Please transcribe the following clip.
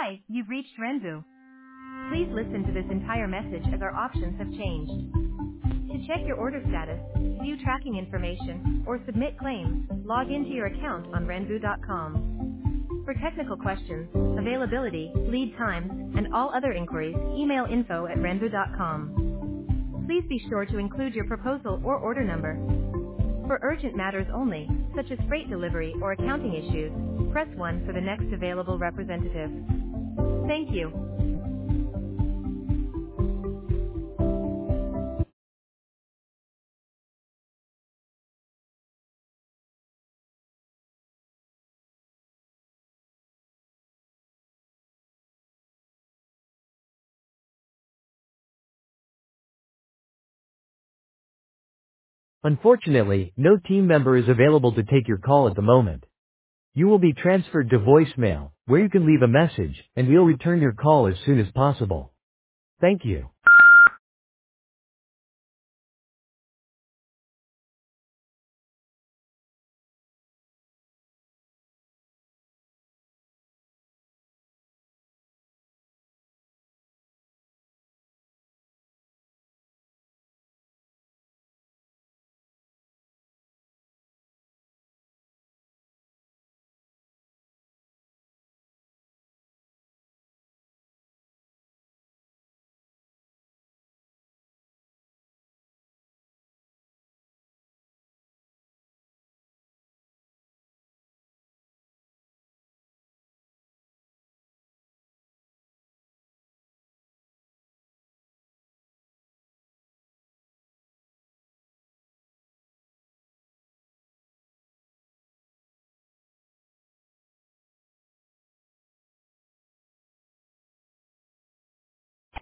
Hi, you've reached Renvu. Please listen to this entire message as our options have changed. To check your order status, view tracking information, or submit claims, log into your account on renvu.com. For technical questions, availability, lead times, and all other inquiries, email info@renvu.com. Please be sure to include your proposal or order number. For urgent matters only, such as freight delivery or accounting issues, press 1 for the next available representative. Thank you. Unfortunately, no team member is available to take your call at the moment. You will be transferred to voicemail, where you can leave a message, and we'll return your call as soon as possible. Thank you.